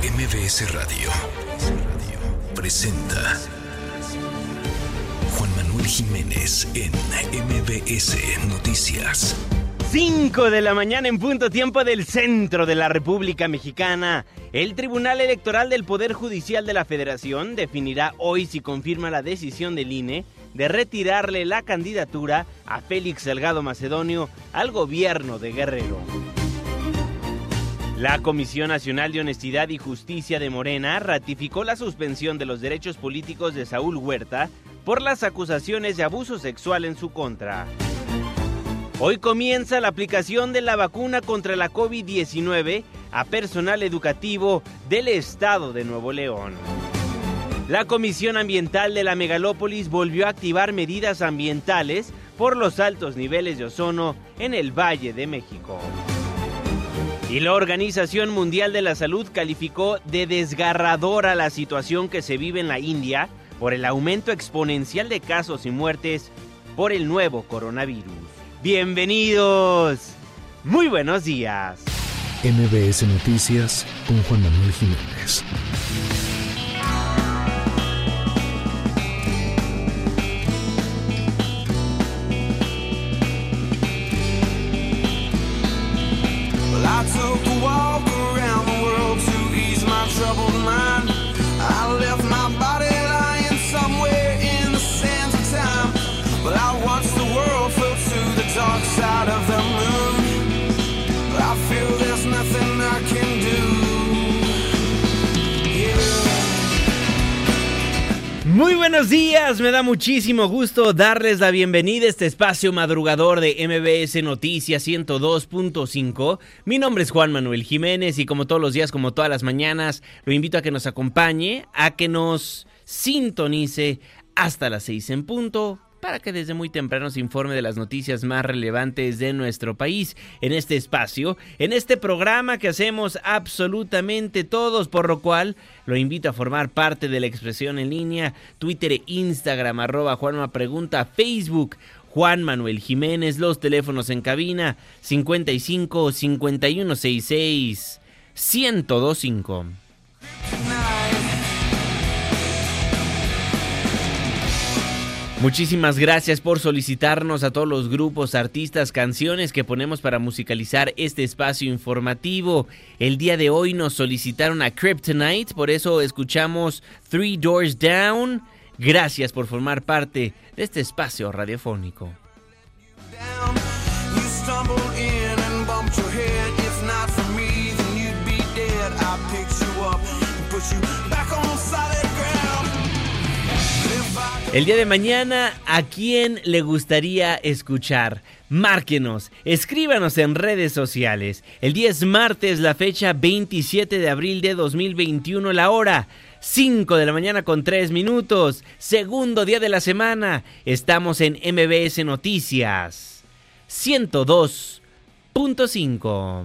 MBS Radio presenta Juan Manuel Jiménez en MBS Noticias. 5 de la mañana en punto, tiempo del centro de la República Mexicana. El Tribunal Electoral del Poder Judicial de la Federación definirá hoy si confirma la decisión del INE de retirarle la candidatura a Félix Salgado Macedonio al gobierno de Guerrero. La Comisión Nacional de Honestidad y Justicia de Morena ratificó la suspensión de los derechos políticos de Saúl Huerta por las acusaciones de abuso sexual en su contra. Hoy comienza la aplicación de la vacuna contra la COVID-19 a personal educativo del estado de Nuevo León. La Comisión Ambiental de la Megalópolis volvió a activar medidas ambientales por los altos niveles de ozono en el Valle de México. Y la Organización Mundial de la Salud calificó de desgarradora la situación que se vive en la India por el aumento exponencial de casos y muertes por el nuevo coronavirus. ¡Bienvenidos! Muy buenos días. MBS Noticias con Juan Manuel Jiménez. I took a walk around the world to ease my troubled mind. I left my body lying somewhere in the sands of time. But I watched the world float to the dark side of the moon. I feel there's nothing I can do. Muy buenos días, me da muchísimo gusto darles la bienvenida a este espacio madrugador de MBS Noticias 102.5. Mi nombre es Juan Manuel Jiménez y como todos los días, como todas las mañanas, lo invito a que nos acompañe, a que nos sintonice hasta las 6 en punto, para que desde muy temprano se informe de las noticias más relevantes de nuestro país en este espacio, en este programa que hacemos absolutamente todos, por lo cual lo invito a formar parte de la expresión en línea, Twitter e Instagram, @JuanmaPregunta, Facebook, Juan Manuel Jiménez, los teléfonos en cabina, 55 5166 1025. Muchísimas gracias por solicitarnos a todos los grupos, artistas, canciones que ponemos para musicalizar este espacio informativo. El día de hoy nos solicitaron a Kryptonite, por eso escuchamos Three Doors Down. Gracias por formar parte de este espacio radiofónico. El día de mañana, ¿a quién le gustaría escuchar? Márquenos, escríbanos en redes sociales. El día es martes, la fecha 27 de abril de 2021, la hora 5 de la mañana con 3 minutos. Segundo día de la semana, estamos en MBS Noticias 102.5.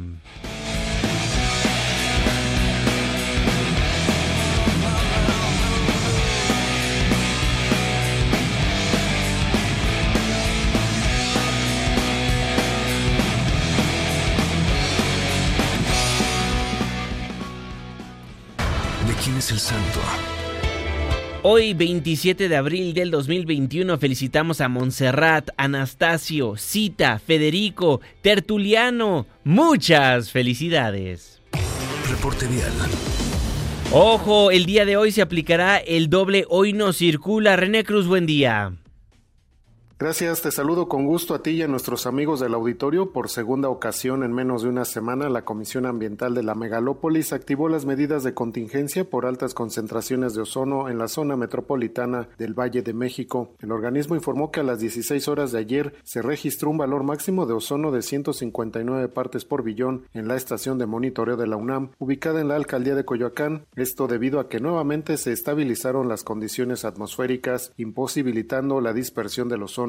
¿Quién es el santo? Hoy, 27 de abril del 2021, felicitamos a Montserrat, Anastasio, Cita, Federico, Tertuliano. Muchas felicidades. Reporte vial. Ojo, el día de hoy se aplicará el doble hoy no circula. René Cruz, buen día. Gracias, te saludo con gusto a ti y a nuestros amigos del auditorio. Por segunda ocasión en menos de una semana, la Comisión Ambiental de la Megalópolis activó las medidas de contingencia por altas concentraciones de ozono en la zona metropolitana del Valle de México. El organismo informó que a las 16 horas de ayer se registró un valor máximo de ozono de 159 partes por billón en la estación de monitoreo de la UNAM, ubicada en la alcaldía de Coyoacán. Esto debido a que nuevamente se estabilizaron las condiciones atmosféricas, imposibilitando la dispersión del ozono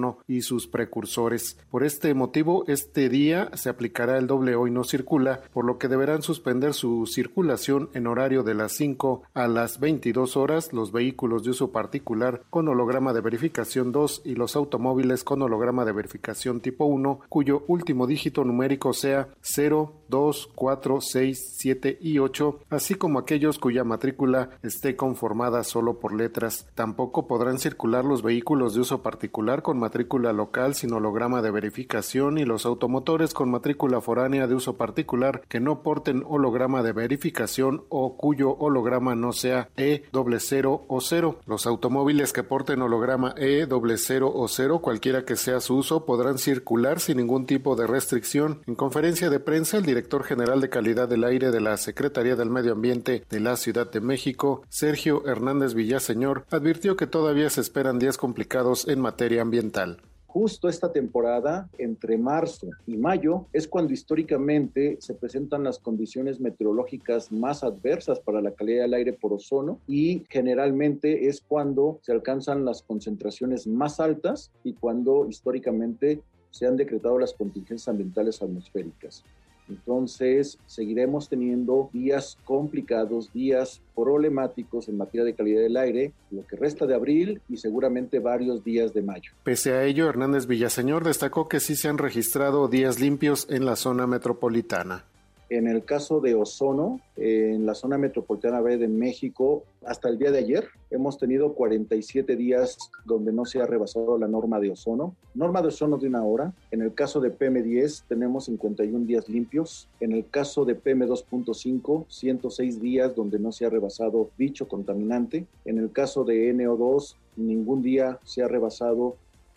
ozono y sus precursores. Por este motivo, este día se aplicará el doble hoy no circula, por lo que deberán suspender su circulación en horario de las 5 a las 22 horas los vehículos de uso particular con holograma de verificación 2 y los automóviles con holograma de verificación tipo 1, cuyo último dígito numérico sea 0, 2, 4, 6, 7 y 8, así como aquellos cuya matrícula esté conformada solo por letras. Tampoco podrán circular los vehículos de uso particular con matrícula local sin holograma de verificación y los automotores con matrícula foránea de uso particular que no porten holograma de verificación o cuyo holograma no sea E00 o 0. Los automóviles que porten holograma E00 o 0, cualquiera que sea su uso, podrán circular sin ningún tipo de restricción. En conferencia de prensa, el director general de calidad del aire de la Secretaría del Medio Ambiente de la Ciudad de México, Sergio Hernández Villaseñor, advirtió que todavía se esperan días complicados en materia ambiental. Justo esta temporada, entre marzo y mayo, es cuando históricamente se presentan las condiciones meteorológicas más adversas para la calidad del aire por ozono y generalmente es cuando se alcanzan las concentraciones más altas y cuando históricamente se han decretado las contingencias ambientales atmosféricas. Entonces, seguiremos teniendo días complicados, días problemáticos en materia de calidad del aire, lo que resta de abril y seguramente varios días de mayo. Pese a ello, Hernández Villaseñor destacó que sí se han registrado días limpios en la zona metropolitana. En el caso de ozono, en la zona metropolitana B de México, hasta el día de ayer hemos tenido 47 días donde no se ha rebasado la norma de ozono de 1 hora. En el caso de PM10 tenemos 51 días limpios. En el caso de PM2.5, 106 días donde no se ha rebasado dicho contaminante. En el caso de NO2, ningún día se ha rebasado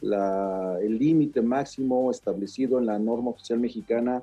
el límite máximo establecido en la norma oficial mexicana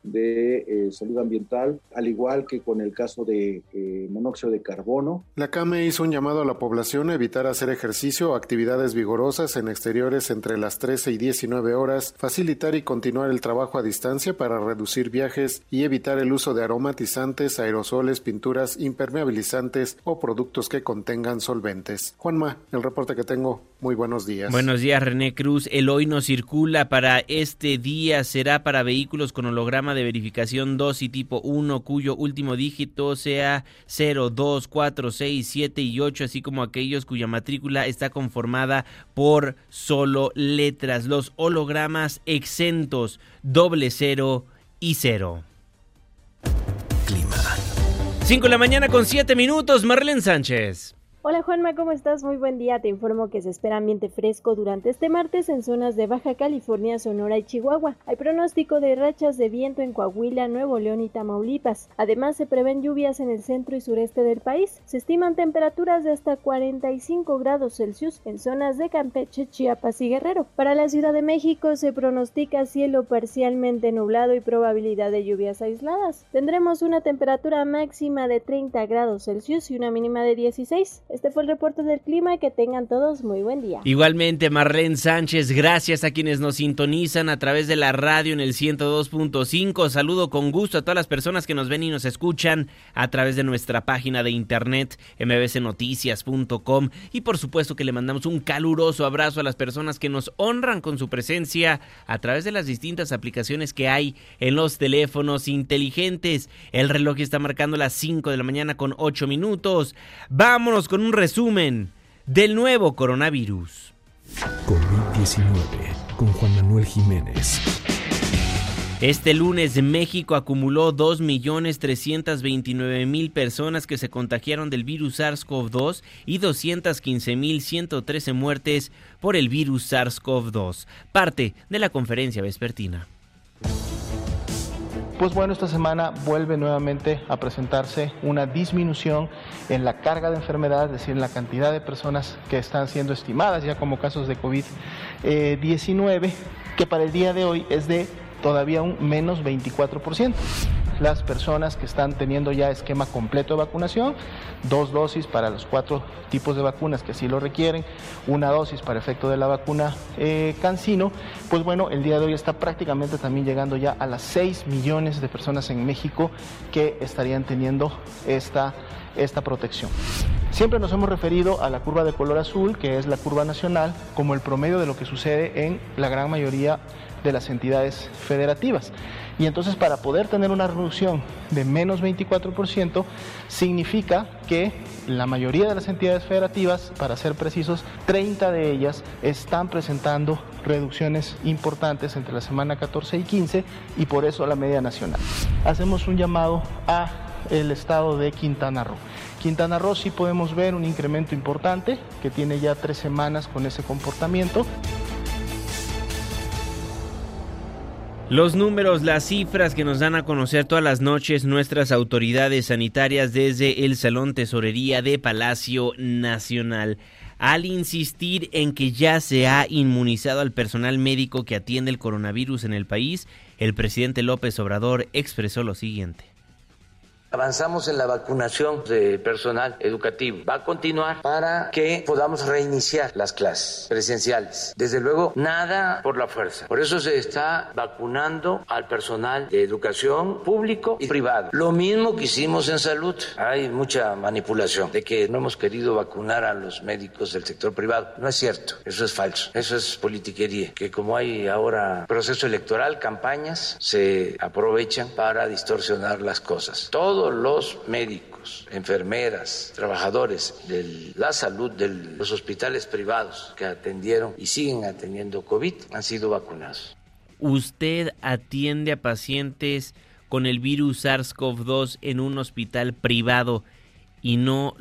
de salud ambiental, al igual que con el caso de monóxido de carbono. La CAME hizo un llamado a la población a evitar hacer ejercicio o actividades vigorosas en exteriores entre las 13 y 19 horas, facilitar y continuar el trabajo a distancia para reducir viajes y evitar el uso de aromatizantes, aerosoles, pinturas, impermeabilizantes o productos que contengan solventes. Juanma, el reporte que tengo. Muy buenos días. Buenos días, René Cruz. El hoy no circula para este día será para vehículos con holograma de verificación 2 y tipo 1, cuyo último dígito sea 0, 2, 4, 6, 7 y 8, así como aquellos cuya matrícula está conformada por solo letras. Los hologramas exentos 00 y 0. Clima. 5 de la mañana con 7 minutos, Marlene Sánchez. Hola Juanma, ¿cómo estás? Muy buen día. Te informo que se espera ambiente fresco durante este martes en zonas de Baja California, Sonora y Chihuahua. Hay pronóstico de rachas de viento en Coahuila, Nuevo León y Tamaulipas. Además, se prevén lluvias en el centro y sureste del país. Se estiman temperaturas de hasta 45 grados Celsius en zonas de Campeche, Chiapas y Guerrero. Para la Ciudad de México se pronostica cielo parcialmente nublado y probabilidad de lluvias aisladas. Tendremos una temperatura máxima de 30 grados Celsius y una mínima de 16. Este fue el reporte del clima, que tengan todos muy buen día. Igualmente, Marlene Sánchez, gracias a quienes nos sintonizan a través de la radio en el 102.5. Saludo con gusto a todas las personas que nos ven y nos escuchan a través de nuestra página de internet mbsnoticias.com y por supuesto que le mandamos un caluroso abrazo a las personas que nos honran con su presencia a través de las distintas aplicaciones que hay en los teléfonos inteligentes. El reloj está marcando las 5 de la mañana con 8 minutos. Vámonos con un resumen del nuevo coronavirus. COVID-19 con Juan Manuel Jiménez. Este lunes México acumuló 2.329.000 personas que se contagiaron del virus SARS-CoV-2 y 215.113 muertes por el virus SARS-CoV-2, parte de la conferencia vespertina. Pues bueno, esta semana vuelve nuevamente a presentarse una disminución en la carga de enfermedad, es decir, en la cantidad de personas que están siendo estimadas ya como casos de COVID-19, que para el día de hoy es de todavía un menos 24%. Las personas que están teniendo ya esquema completo de vacunación, 2 dosis para los 4 tipos de vacunas que así lo requieren, 1 dosis para efecto de la vacuna CanSino, pues bueno, el día de hoy está prácticamente también llegando ya a las 6 millones de personas en México que estarían teniendo esta protección. Siempre nos hemos referido a la curva de color azul, que es la curva nacional, como el promedio de lo que sucede en la gran mayoría de las entidades federativas. Y entonces, para poder tener una reducción de menos 24%, significa que la mayoría de las entidades federativas, para ser precisos, 30 de ellas están presentando reducciones importantes entre la semana 14 y 15, y por eso la media nacional. Hacemos un llamado a el estado de Quintana Roo. Quintana Roo sí podemos ver un incremento importante, que tiene ya 3 semanas con ese comportamiento. Los números, las cifras que nos dan a conocer todas las noches nuestras autoridades sanitarias desde el Salón Tesorería de Palacio Nacional, al insistir en que ya se ha inmunizado al personal médico que atiende el coronavirus en el país, el presidente López Obrador expresó lo siguiente. Avanzamos en la vacunación de personal educativo. Va a continuar para que podamos reiniciar las clases presenciales. Desde luego, nada por la fuerza. Por eso se está vacunando al personal de educación público y privado. Lo mismo que hicimos en salud. Hay mucha manipulación de que no hemos querido vacunar a los médicos del sector privado. No es cierto. Eso es falso. Eso es politiquería. Que como hay ahora proceso electoral, campañas, se aprovechan para distorsionar las cosas. Todos los médicos, enfermeras, trabajadores de la salud de los hospitales privados que atendieron y siguen atendiendo COVID han sido vacunados. ¿Usted atiende a pacientes con el virus SARS-CoV-2 en un hospital privado y no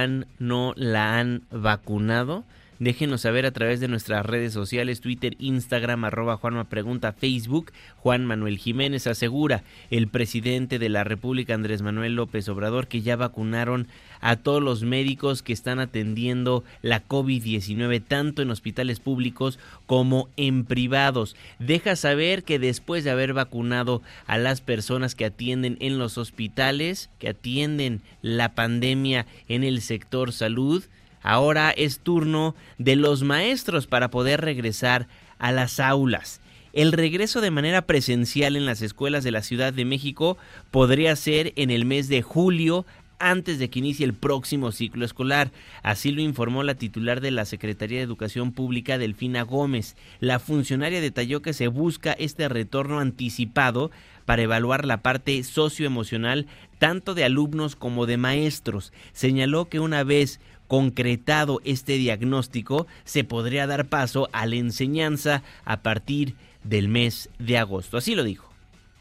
la han vacunado? Déjenos saber a través de nuestras redes sociales, Twitter, Instagram, @JuanmaPregunta, Facebook. Juan Manuel Jiménez asegura, el presidente de la República, Andrés Manuel López Obrador, que ya vacunaron a todos los médicos que están atendiendo la COVID-19, tanto en hospitales públicos como en privados. Deja saber que después de haber vacunado a las personas que atienden en los hospitales, que atienden la pandemia en el sector salud, ahora es turno de los maestros para poder regresar a las aulas. El regreso de manera presencial en las escuelas de la Ciudad de México podría ser en el mes de julio, antes de que inicie el próximo ciclo escolar. Así lo informó la titular de la Secretaría de Educación Pública, Delfina Gómez. La funcionaria detalló que se busca este retorno anticipado para evaluar la parte socioemocional tanto de alumnos como de maestros. Señaló que una vez concretado este diagnóstico, se podría dar paso a la enseñanza a partir del mes de agosto. Así lo dijo.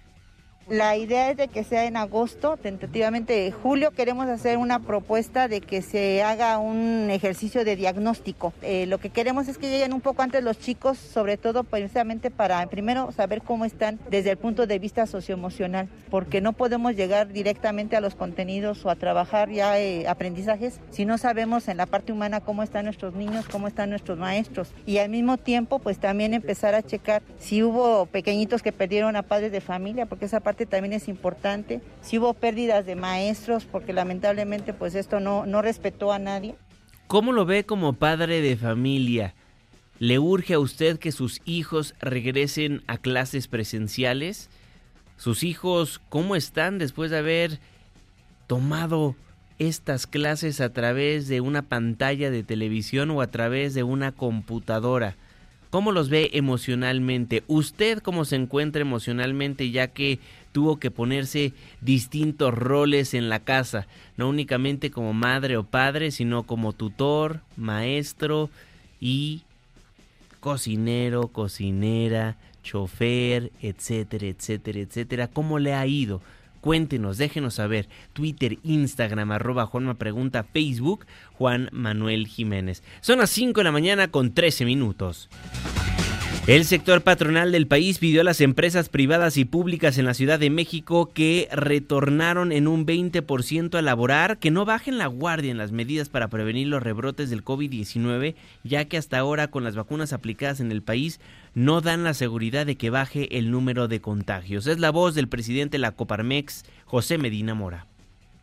La idea es de que sea en agosto, tentativamente julio. Queremos hacer una propuesta de que se haga un ejercicio de diagnóstico. Lo que queremos es que lleguen un poco antes los chicos, sobre todo precisamente para primero saber cómo están desde el punto de vista socioemocional, porque no podemos llegar directamente a los contenidos o a trabajar ya aprendizajes si no sabemos en la parte humana cómo están nuestros niños, cómo están nuestros maestros. Y al mismo tiempo, pues también empezar a checar si hubo pequeñitos que perdieron a padres de familia, porque esa parte también es importante, si hubo pérdidas de maestros, porque lamentablemente pues esto no respetó a nadie. ¿Cómo lo ve como padre de familia? ¿Le urge a usted que sus hijos regresen a clases presenciales? ¿Sus hijos cómo están después de haber tomado estas clases a través de una pantalla de televisión o a través de una computadora? ¿Cómo los ve emocionalmente? ¿Usted cómo se encuentra emocionalmente, ya que tuvo que ponerse distintos roles en la casa? No únicamente como madre o padre, sino como tutor, maestro y cocinero, cocinera, chofer, etcétera, etcétera, etcétera. ¿Cómo le ha ido? Cuéntenos, déjenos saber. Twitter, Instagram, @JuanmaPregunta, Facebook, Juan Manuel Jiménez. Son las 5 de la mañana con 13 minutos. El sector patronal del país pidió a las empresas privadas y públicas en la Ciudad de México que retornaron en un 20% a laborar, que no bajen la guardia en las medidas para prevenir los rebrotes del COVID-19, ya que hasta ahora con las vacunas aplicadas en el país no dan la seguridad de que baje el número de contagios. Es la voz del presidente de la Coparmex, José Medina Mora.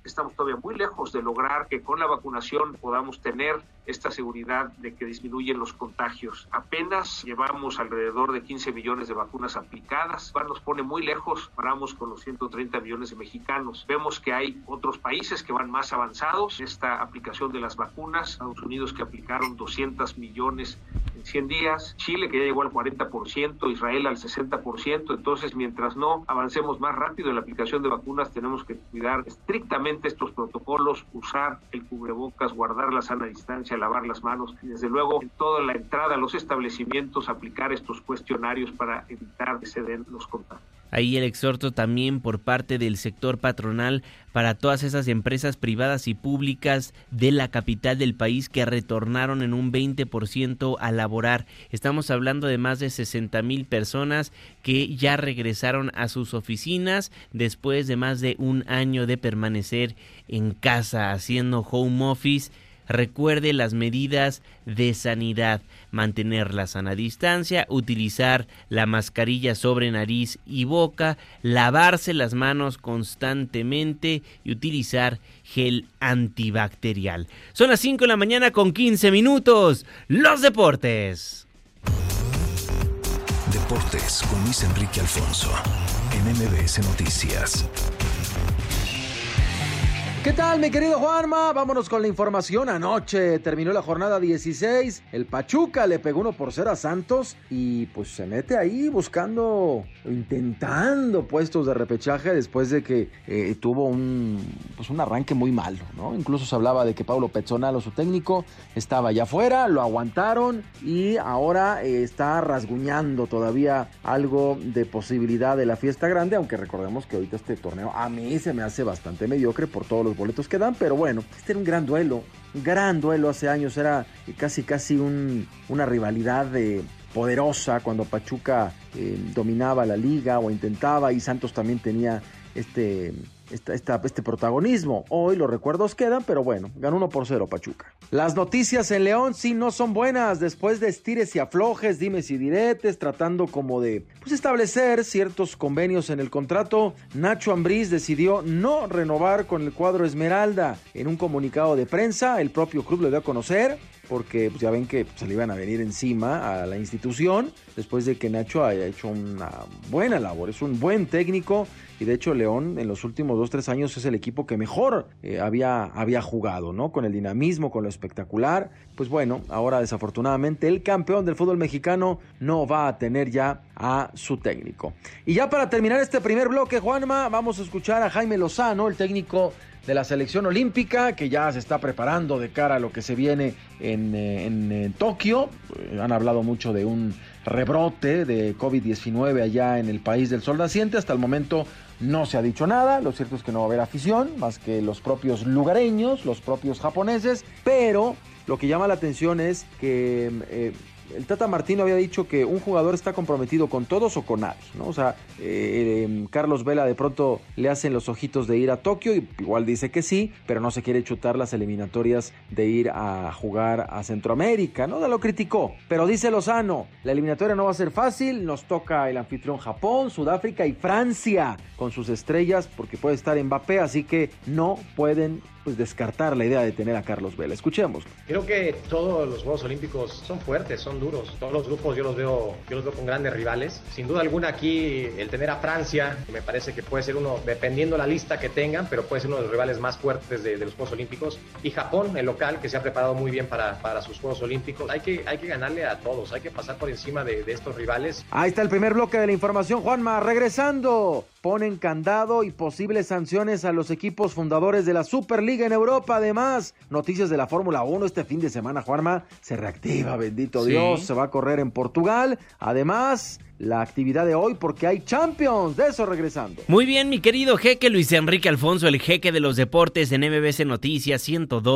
estamos todavía muy lejos de lograr que con la vacunación podamos tener esta seguridad de que disminuyen los contagios. Apenas llevamos alrededor de 15 millones de vacunas aplicadas, nos pone muy lejos, paramos con los 130 millones de mexicanos. Vemos que hay otros países que van más avanzados en esta aplicación de las vacunas, Estados Unidos que aplicaron 200 millones en 100 días, Chile que ya llegó al 40%, Israel al 60%, entonces mientras no avancemos más rápido en la aplicación de vacunas tenemos que cuidar estrictamente estos protocolos, usar el cubrebocas, guardar la sana distancia, lavar las manos y desde luego en toda la entrada a los establecimientos aplicar estos cuestionarios para evitar que se den los contagios. Ahí el exhorto también por parte del sector patronal para todas esas empresas privadas y públicas de la capital del país que retornaron en un 20% a laborar. Estamos hablando de más de 60,000 personas que ya regresaron a sus oficinas después de más de un año de permanecer en casa haciendo home office. Recuerde las medidas de sanidad, mantener la sana distancia, utilizar la mascarilla sobre nariz y boca, lavarse las manos constantemente y utilizar gel antibacterial. Son las 5 de la mañana con 15 minutos. Los deportes. Deportes con Luis Enrique Alfonso en MBS Noticias. ¿Qué tal, mi querido Juanma? Vámonos con la información. Anoche terminó la jornada 16. El Pachuca le pegó 1-0 a Santos y pues se mete ahí buscando, intentando puestos de repechaje después de que tuvo un arranque muy malo, ¿no? Incluso se hablaba de que Paulo Pezzonalo, su técnico, estaba allá afuera, lo aguantaron y ahora está rasguñando todavía algo de posibilidad de la fiesta grande, aunque recordemos que ahorita este torneo a mí se me hace bastante mediocre por todos los boletos que dan, pero bueno, este era un gran duelo hace años, era casi una rivalidad poderosa cuando Pachuca dominaba la liga o intentaba, y Santos también tenía este protagonismo. Hoy los recuerdos quedan, pero bueno, ganó 1-0 Pachuca. Las noticias en León sí no son buenas, después de estires y aflojes, dimes y diretes, tratando como de establecer ciertos convenios en el contrato. Nacho Ambriz decidió no renovar con el cuadro Esmeralda. En un comunicado de prensa, el propio club lo dio a conocer, porque ya ven que se le iban a venir encima a la institución, después de que Nacho haya hecho una buena labor. Es un buen técnico, y de hecho León en los últimos 2-3 años es el equipo que mejor había jugado, ¿no? Con el dinamismo, con lo espectacular. Pues bueno, ahora desafortunadamente el campeón del fútbol mexicano no va a tener ya a su técnico. Y ya para terminar este primer bloque, Juanma, vamos a escuchar a Jaime Lozano, el técnico de la selección olímpica, que ya se está preparando de cara a lo que se viene en Tokio. Han hablado mucho de un rebrote de COVID-19 allá en el país del sol naciente. Hasta el momento no se ha dicho nada. Lo cierto es que no va a haber afición, más que los propios lugareños, los propios japoneses, pero lo que llama la atención es que el Tata Martino había dicho que un jugador está comprometido con todos o con nadie, ¿no? O sea, Carlos Vela de pronto le hacen los ojitos de ir a Tokio y igual dice que sí, pero no se quiere chutar las eliminatorias de ir a jugar a Centroamérica, ¿no? Lo criticó, pero dice Lozano, la eliminatoria no va a ser fácil, nos toca el anfitrión Japón, Sudáfrica y Francia con sus estrellas, porque puede estar Mbappé, así que no pueden descartar la idea de tener a Carlos Vela. Escuchemos. Creo que todos los Juegos Olímpicos son fuertes, son duros. Todos los grupos yo los veo con grandes rivales. Sin duda alguna aquí el tener a Francia me parece que puede ser uno, dependiendo la lista que tengan, pero puede ser uno de los rivales más fuertes de los Juegos Olímpicos. Y Japón, el local, que se ha preparado muy bien para sus Juegos Olímpicos. Hay que ganarle a todos, hay que pasar por encima de estos rivales. Ahí está el primer bloque de la información, Juanma. Regresando, ponen candado y posibles sanciones a los equipos fundadores de la Superliga en Europa. Además, noticias de la Fórmula 1 este fin de semana, Juanma, se reactiva, bendito Dios, se va a correr en Portugal. Además, la actividad de hoy porque hay Champions, de eso regresando. Muy bien, mi querido jeque Luis Enrique Alfonso, el jeque de los deportes en MBC Noticias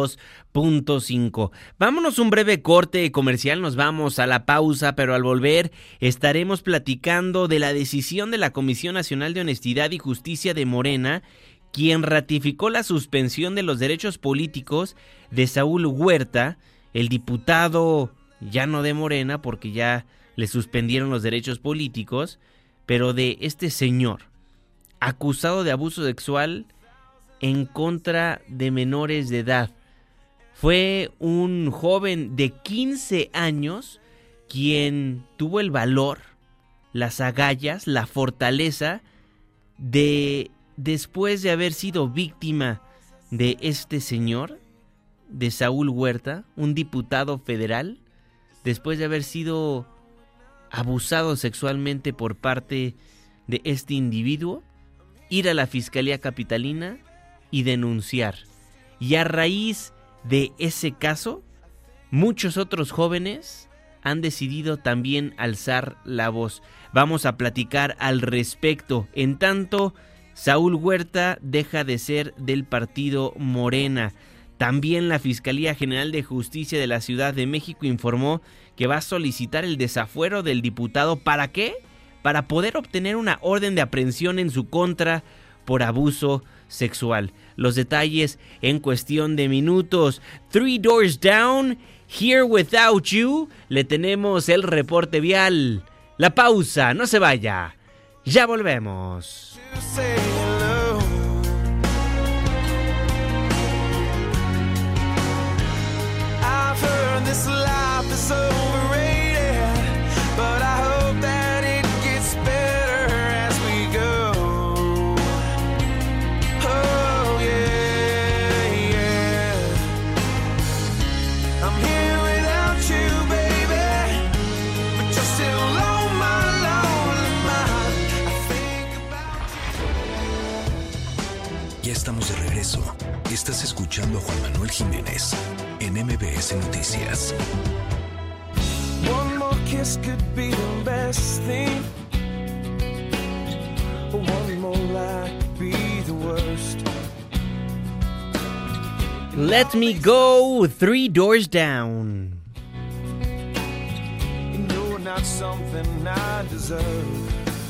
102.5. Vámonos un breve corte comercial, nos vamos a la pausa, pero al volver estaremos platicando de la decisión de la Comisión Nacional de Honestidad y Justicia de Morena, quien ratificó la suspensión de los derechos políticos de Saúl Huerta, el diputado ya no de Morena porque ya le suspendieron los derechos políticos, pero de este señor acusado de abuso sexual en contra de menores de edad. Fue un joven de 15 años quien tuvo el valor, las agallas, la fortaleza de, después de haber sido víctima de este señor, de Saúl Huerta, un diputado federal, después de haber sido abusado sexualmente por parte de este individuo, ir a la Fiscalía Capitalina y denunciar. Y a raíz de ese caso, muchos otros jóvenes han decidido también alzar la voz. Vamos a platicar al respecto. En tanto, Saúl Huerta deja de ser del partido Morena. También la Fiscalía General de Justicia de la Ciudad de México informó que va a solicitar el desafuero del diputado. ¿Para qué? Para poder obtener una orden de aprehensión en su contra por abuso sexual. Los detalles en cuestión de minutos. 3 Doors Down, Here Without You. Le tenemos el reporte vial. La pausa, no se vaya. Ya volvemos. This life is overrated, but I hope that it gets better as we go. Oh yeah, yeah. I'm here without you, baby, but you're still on my lonely mind. I think about you. Ya estamos de regreso. Estás escuchando a Juan Manuel Jiménez en MBS Noticias. One more kiss could be the best thing. One more lie could be the worst. Let me go, 3 Doors Down. You're not something I deserve.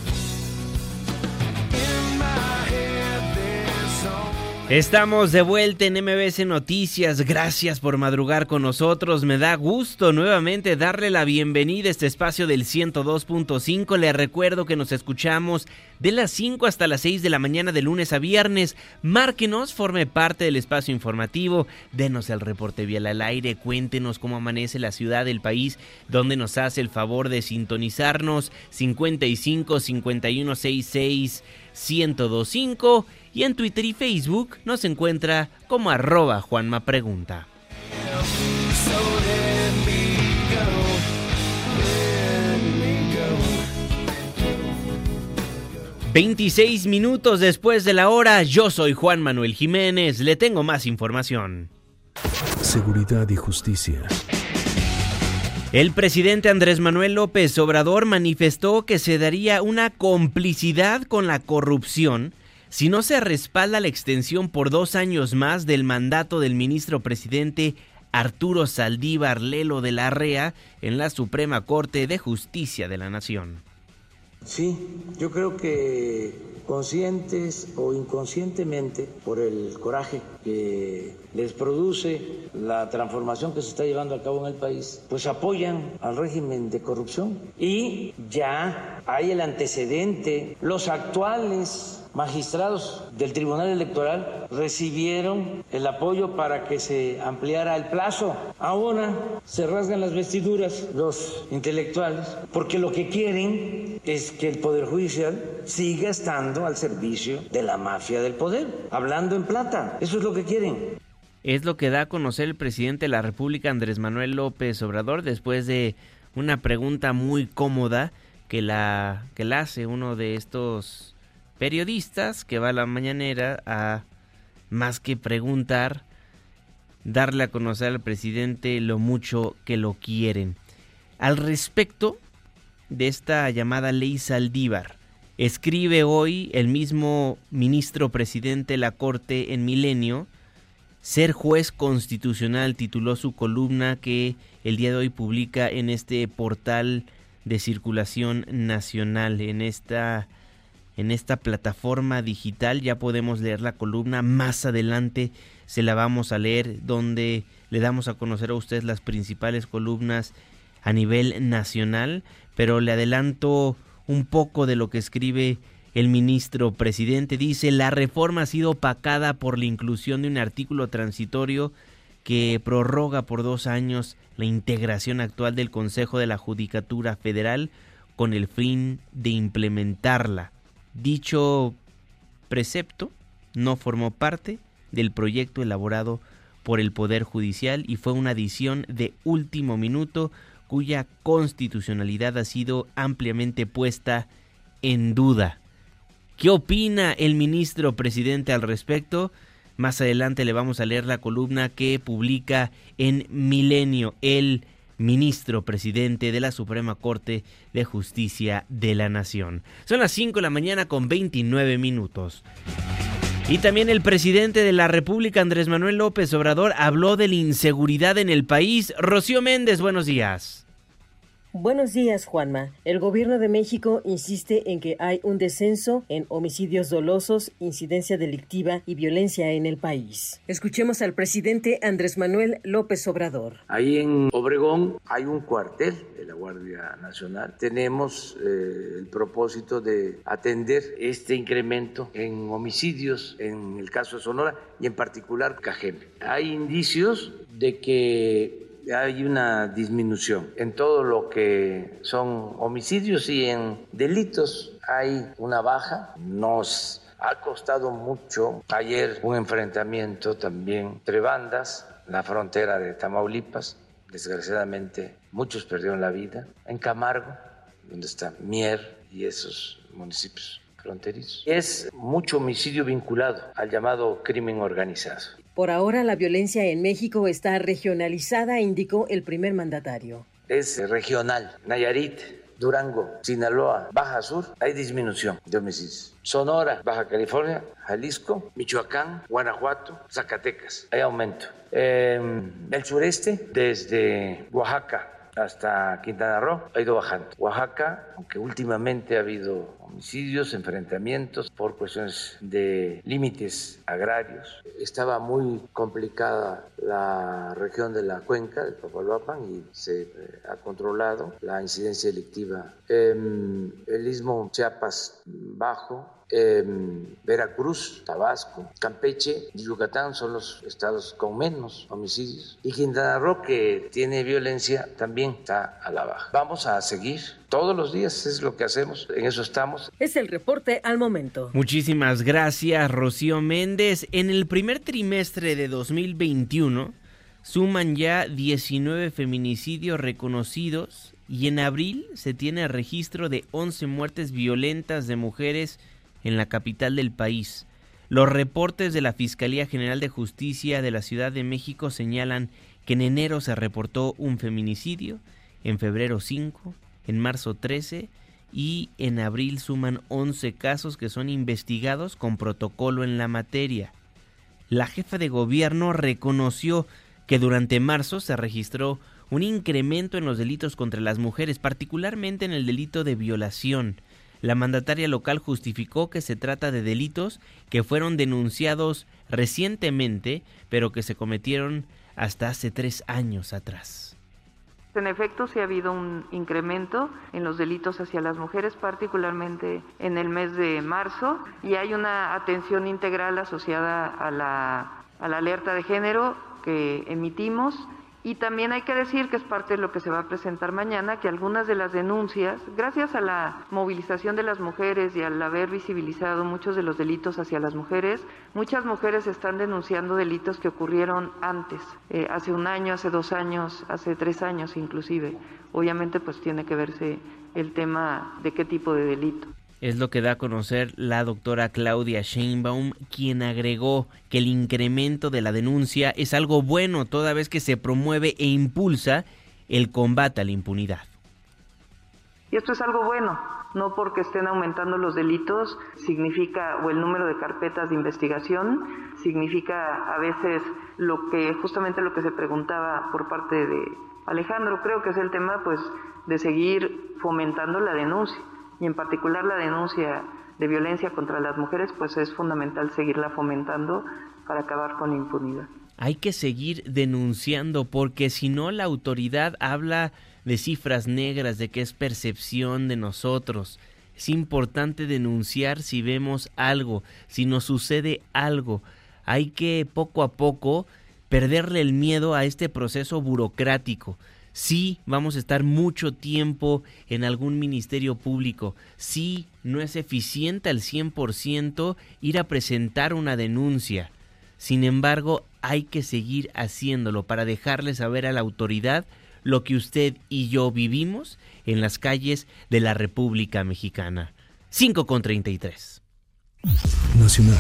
In my head there's only Estamos de vuelta en MBS Noticias. Gracias por madrugar con nosotros. Me da gusto nuevamente darle la bienvenida a este espacio del 102.5. Le recuerdo que nos escuchamos de las 5 hasta las 6 de la mañana de lunes a viernes. Márquenos, forme parte del espacio informativo. Denos el reporte vial al aire. Cuéntenos cómo amanece la ciudad, el país, donde nos hace el favor de sintonizarnos. 55 51 66 1025. Y en Twitter y Facebook nos encuentra como @JuanmaPregunta. 26 minutos después de la hora, yo soy Juan Manuel Jiménez, le tengo más información. Seguridad y justicia. El presidente Andrés Manuel López Obrador manifestó que se daría una complicidad con la corrupción si no se respalda la extensión por 2 años más del mandato del ministro presidente Arturo Saldívar Lelo de la Rea en la Suprema Corte de Justicia de la Nación. Sí, yo creo que conscientes o inconscientemente, por el coraje que les produce la transformación que se está llevando a cabo en el país, pues apoyan al régimen de corrupción. Y ya hay el antecedente, los actuales magistrados del Tribunal Electoral recibieron el apoyo para que se ampliara el plazo. Ahora se rasgan las vestiduras los intelectuales porque lo que quieren es que el Poder Judicial siga estando al servicio de la mafia del poder, hablando en plata. Eso es lo que quieren. Es lo que da a conocer el presidente de la República, Andrés Manuel López Obrador, después de una pregunta muy cómoda que la hace uno de estos periodistas que va a la mañanera a, más que preguntar, darle a conocer al presidente lo mucho que lo quieren. Al respecto de esta llamada ley Saldívar, escribe hoy el mismo ministro presidente de la Corte en Milenio. Ser juez constitucional tituló su columna que el día de hoy publica en este portal de circulación nacional, en esta plataforma digital. Ya podemos leer la columna, más adelante se la vamos a leer, donde le damos a conocer a ustedes las principales columnas a nivel nacional, pero le adelanto un poco de lo que escribe el ministro presidente. Dice, la reforma ha sido opacada por la inclusión de un artículo transitorio que prorroga por 2 años la integración actual del Consejo de la Judicatura Federal con el fin de implementarla. Dicho precepto no formó parte del proyecto elaborado por el Poder Judicial y fue una adición de último minuto cuya constitucionalidad ha sido ampliamente puesta en duda. ¿Qué opina el ministro presidente al respecto? Más adelante le vamos a leer la columna que publica en Milenio el ministro presidente de la Suprema Corte de Justicia de la Nación. Son las 5 de la mañana con 29 minutos. Y también el presidente de la República, Andrés Manuel López Obrador, habló de la inseguridad en el país. Rocío Méndez, buenos días. Buenos días, Juanma. El gobierno de México insiste en que hay un descenso en homicidios dolosos, incidencia delictiva y violencia en el país. Escuchemos al presidente Andrés Manuel López Obrador. Ahí en Obregón hay un cuartel de la Guardia Nacional. Tenemos el propósito de atender este incremento en homicidios en el caso de Sonora y en particular Cajeme. Hay indicios de que hay una disminución en todo lo que son homicidios y en delitos hay una baja. Nos ha costado mucho. Ayer un enfrentamiento también entre bandas en la frontera de Tamaulipas. Desgraciadamente muchos perdieron la vida. En Camargo, donde está Mier y esos municipios fronterizos. Es mucho homicidio vinculado al llamado crimen organizado. Por ahora, la violencia en México está regionalizada, indicó el primer mandatario. Es regional. Nayarit, Durango, Sinaloa, Baja Sur, hay disminución de homicidios. Sonora, Baja California, Jalisco, Michoacán, Guanajuato, Zacatecas, hay aumento. El sureste, desde Oaxaca hasta Quintana Roo, ha ido bajando. Oaxaca, aunque últimamente ha habido homicidios, enfrentamientos por cuestiones de límites agrarios. Estaba muy complicada la región de la cuenca del Papaloapan y se ha controlado la incidencia delictiva. El istmo Chiapas bajo. Veracruz, Tabasco, Campeche y Yucatán son los estados con menos homicidios. Y Quintana Roo, que tiene violencia, también está a la baja. Vamos a seguir todos los días, es lo que hacemos, en eso estamos. Es el reporte al momento. Muchísimas gracias, Rocío Méndez. En el primer trimestre de 2021 suman ya 19 feminicidios reconocidos y en abril se tiene registro de 11 muertes violentas de mujeres en la capital del país. Los reportes de la Fiscalía General de Justicia de la Ciudad de México señalan que en enero se reportó un feminicidio, en febrero 5, en marzo 13 y en abril suman 11 casos que son investigados con protocolo en la materia. La jefa de gobierno reconoció que durante marzo se registró un incremento en los delitos contra las mujeres, particularmente en el delito de violación. La mandataria local justificó que se trata de delitos que fueron denunciados recientemente, pero que se cometieron hasta hace 3 años atrás. En efecto, sí ha habido un incremento en los delitos hacia las mujeres, particularmente en el mes de marzo, y hay una atención integral asociada a la alerta de género que emitimos. Y también hay que decir que es parte de lo que se va a presentar mañana, que algunas de las denuncias, gracias a la movilización de las mujeres y al haber visibilizado muchos de los delitos hacia las mujeres, muchas mujeres están denunciando delitos que ocurrieron antes, hace 1 año, hace 2 años, hace 3 años inclusive. Obviamente pues tiene que verse el tema de qué tipo de delito. Es lo que da a conocer la doctora Claudia Sheinbaum, quien agregó que el incremento de la denuncia es algo bueno toda vez que se promueve e impulsa el combate a la impunidad. Y esto es algo bueno, no porque estén aumentando los delitos significa, o el número de carpetas de investigación, significa a veces justamente lo que se preguntaba por parte de Alejandro. Creo que es el tema pues de seguir fomentando la denuncia. Y en particular la denuncia de violencia contra las mujeres, pues es fundamental seguirla fomentando para acabar con la impunidad. Hay que seguir denunciando porque si no la autoridad habla de cifras negras, de que es percepción de nosotros. Es importante denunciar si vemos algo, si nos sucede algo. Hay que poco a poco perderle el miedo a este proceso burocrático. Sí, vamos a estar mucho tiempo en algún ministerio público. Sí, no es eficiente al 100% ir a presentar una denuncia. Sin embargo, hay que seguir haciéndolo para dejarle saber a la autoridad lo que usted y yo vivimos en las calles de la República Mexicana. 5:33. Nacional.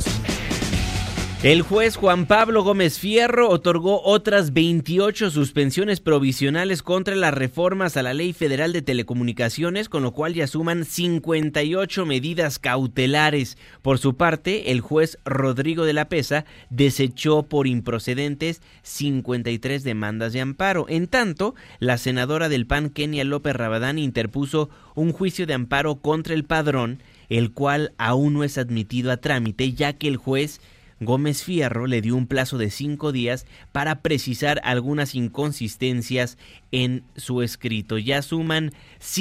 El juez Juan Pablo Gómez Fierro otorgó otras 28 suspensiones provisionales contra las reformas a la Ley Federal de Telecomunicaciones, con lo cual ya suman 58 medidas cautelares. Por su parte, el juez Rodrigo de la Pesa desechó por improcedentes 53 demandas de amparo. En tanto, la senadora del PAN, Kenia López Rabadán, interpuso un juicio de amparo contra el padrón, el cual aún no es admitido a trámite, ya que el juez Gómez Fierro le dio un plazo de 5 días para precisar algunas inconsistencias en su escrito. Ya suman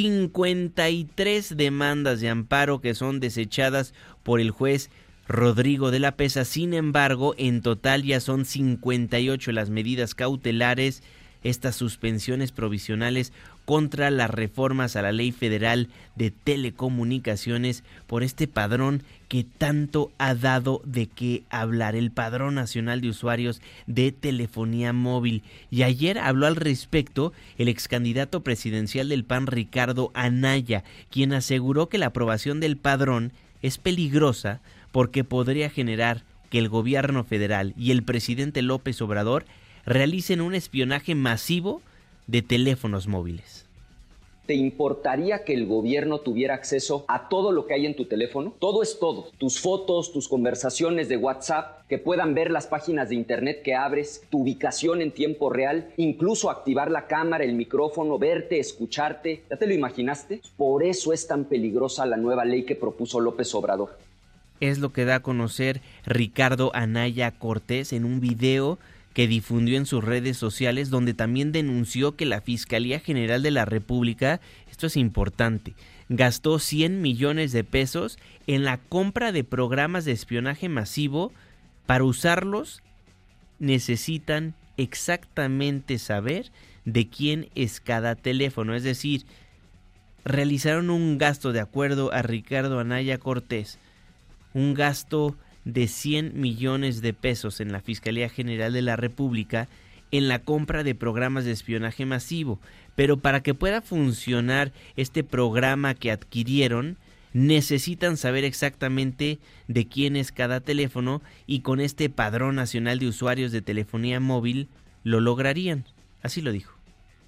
53 demandas de amparo que son desechadas por el juez Rodrigo de la Pesa. Sin embargo, en total ya son 58 las medidas cautelares, estas suspensiones provisionales contra las reformas a la Ley Federal de Telecomunicaciones por este padrón que tanto ha dado de qué hablar, el Padrón Nacional de Usuarios de Telefonía Móvil. Y ayer habló al respecto el excandidato presidencial del PAN, Ricardo Anaya, quien aseguró que la aprobación del padrón es peligrosa porque podría generar que el gobierno federal y el presidente López Obrador realicen un espionaje masivo de teléfonos móviles. ¿Te importaría que el gobierno tuviera acceso a todo lo que hay en tu teléfono? Todo es todo. Tus fotos, tus conversaciones de WhatsApp, que puedan ver las páginas de internet que abres, tu ubicación en tiempo real, incluso activar la cámara, el micrófono, verte, escucharte. ¿Ya te lo imaginaste? Por eso es tan peligrosa la nueva ley que propuso López Obrador. Es lo que da a conocer Ricardo Anaya Cortés en un video que difundió en sus redes sociales, donde también denunció que la Fiscalía General de la República, esto es importante, gastó 100 millones de pesos en la compra de programas de espionaje masivo. Para usarlos necesitan exactamente saber de quién es cada teléfono, es decir, realizaron un gasto, de acuerdo a Ricardo Anaya Cortés, un gasto de 100 millones de pesos en la Fiscalía General de la República en la compra de programas de espionaje masivo. Pero para que pueda funcionar este programa que adquirieron, necesitan saber exactamente de quién es cada teléfono, y con este Padrón Nacional de Usuarios de Telefonía Móvil lo lograrían. Así lo dijo.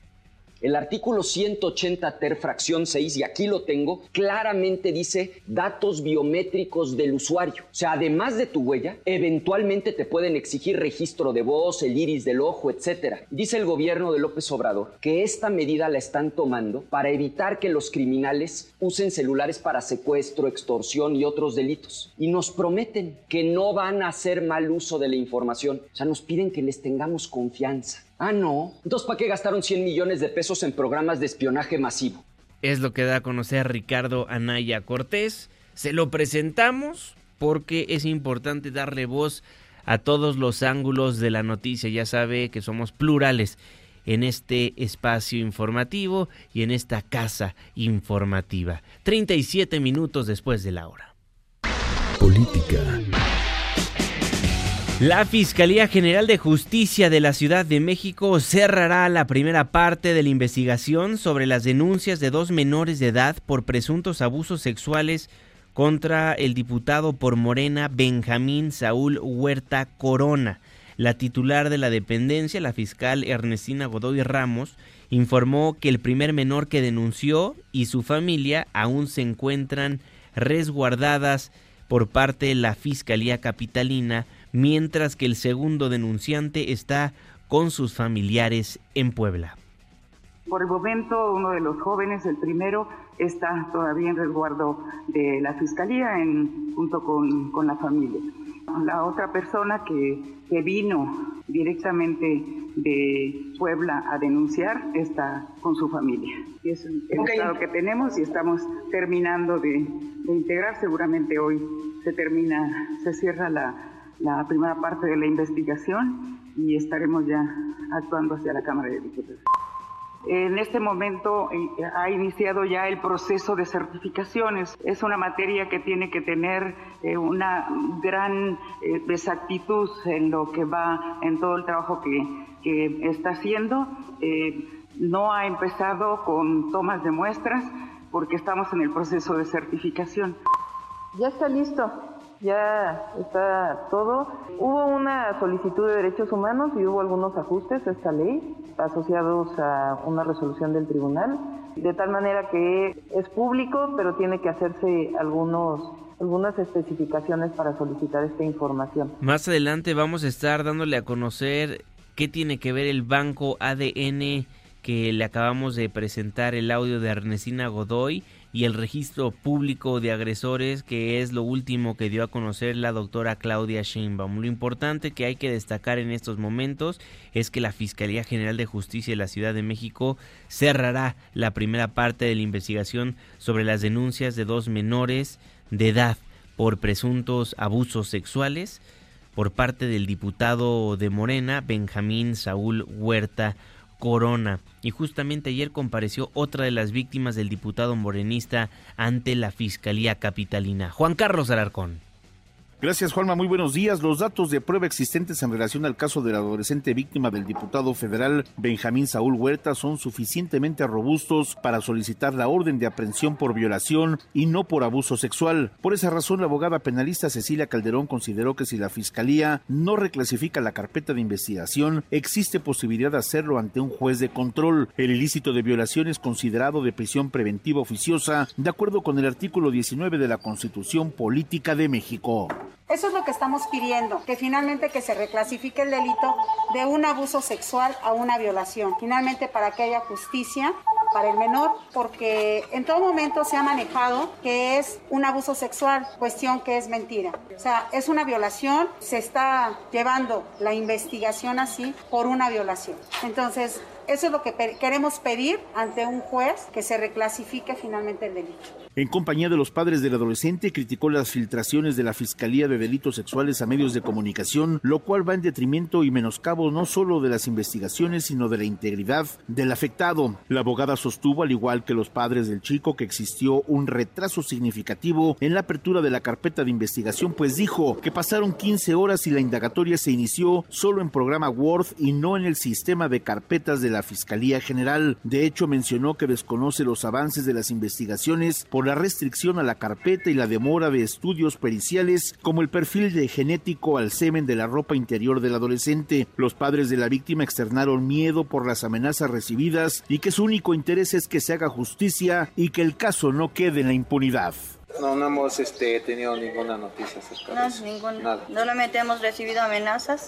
El artículo 180 ter fracción 6, y aquí lo tengo, claramente dice datos biométricos del usuario. O sea, además de tu huella, eventualmente te pueden exigir registro de voz, el iris del ojo, etc. Dice el gobierno de López Obrador que esta medida la están tomando para evitar que los criminales usen celulares para secuestro, extorsión y otros delitos. Y nos prometen que no van a hacer mal uso de la información. O sea, nos piden que les tengamos confianza. Ah, no. Entonces, ¿para qué gastaron 100 millones de pesos en programas de espionaje masivo? Es lo que da a conocer Ricardo Anaya Cortés. Se lo presentamos porque es importante darle voz a todos los ángulos de la noticia. Ya sabe que somos plurales en este espacio informativo y en esta casa informativa. 37 minutos después de la hora. Política. La Fiscalía General de Justicia de la Ciudad de México cerrará la primera parte de la investigación sobre las denuncias de 2 menores de edad por presuntos abusos sexuales contra el diputado por Morena, Benjamín Saúl Huerta Corona. La titular de la dependencia, la fiscal Ernestina Godoy Ramos, informó que el primer menor que denunció y su familia aún se encuentran resguardadas por parte de la Fiscalía Capitalina, mientras que el segundo denunciante está con sus familiares en Puebla. Por el momento, uno de los jóvenes, el primero, está todavía en resguardo de la Fiscalía junto con la familia. La otra persona que vino directamente de Puebla a denunciar está con su familia. Y es el estado que tenemos y estamos terminando de integrar. Seguramente hoy se cierra la primera parte de la investigación y estaremos ya actuando hacia la Cámara de Diputados. En este momento ha iniciado ya el proceso de certificaciones. Es una materia que tiene que tener una gran exactitud en lo que va, en todo el trabajo que está haciendo. No ha empezado con tomas de muestras porque estamos en el proceso de certificación. Ya está listo. Ya está todo. Hubo una solicitud de derechos humanos y hubo algunos ajustes a esta ley asociados a una resolución del tribunal, de tal manera que es público, pero tiene que hacerse algunas especificaciones para solicitar esta información. Más adelante vamos a estar dándole a conocer qué tiene que ver el banco ADN que le acabamos de presentar el audio de Ernestina Godoy y el registro público de agresores, que es lo último que dio a conocer la doctora Claudia Sheinbaum. Lo importante que hay que destacar en estos momentos es que la Fiscalía General de Justicia de la Ciudad de México cerrará la primera parte de la investigación sobre las denuncias de 2 menores de edad por presuntos abusos sexuales por parte del diputado de Morena, Benjamín Saúl Huerta Corona. Y justamente ayer compareció otra de las víctimas del diputado morenista ante la Fiscalía Capitalina, Juan Carlos Alarcón. Gracias, Juanma. Muy buenos días. Los datos de prueba existentes en relación al caso de la adolescente víctima del diputado federal Benjamín Saúl Huerta son suficientemente robustos para solicitar la orden de aprehensión por violación y no por abuso sexual. Por esa razón, la abogada penalista Cecilia Calderón consideró que si la Fiscalía no reclasifica la carpeta de investigación, existe posibilidad de hacerlo ante un juez de control. El ilícito de violación es considerado de prisión preventiva oficiosa, de acuerdo con el artículo 19 de la Constitución Política de México. Eso es lo que estamos pidiendo, que finalmente que se reclasifique el delito de un abuso sexual a una violación, finalmente para que haya justicia para el menor, porque en todo momento se ha manejado que es un abuso sexual, cuestión que es mentira. O sea, es una violación, se está llevando la investigación así por una violación. Entonces, eso es lo que queremos pedir ante un juez, que se reclasifique finalmente el delito. En compañía de los padres del adolescente, criticó las filtraciones de la Fiscalía de Delitos Sexuales a medios de comunicación, lo cual va en detrimento y menoscabo no solo de las investigaciones, sino de la integridad del afectado. La abogada sostuvo, al igual que los padres del chico, que existió un retraso significativo en la apertura de la carpeta de investigación, pues dijo que pasaron 15 horas y la indagatoria se inició solo en programa Word y no en el sistema de carpetas de la Fiscalía General. De hecho, mencionó que desconoce los avances de las investigaciones por la restricción a la carpeta y la demora de estudios periciales, como el perfil de genético al semen de la ropa interior del adolescente. Los padres de la víctima externaron miedo por las amenazas recibidas y que su único interés es que se haga justicia y que el caso no quede en la impunidad. No hemos tenido ninguna noticia acerca de eso. Ninguna. Nada. Solamente hemos recibido amenazas